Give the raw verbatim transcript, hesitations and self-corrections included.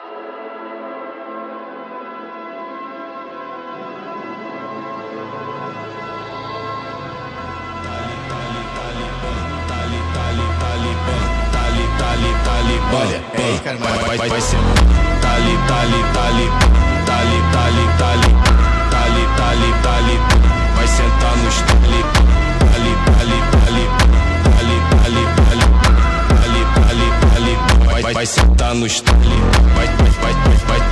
Olha, ei, cara, vai, vai, vai ser tali, tali, tali, tali, tali, tali, tali, tali, tali, vai sentar nos tali, tali, tali, tali, tali, tali, tali, tali, tali, tali, vai, vai sentar nos tali, vai, vai, vai, vai, vai.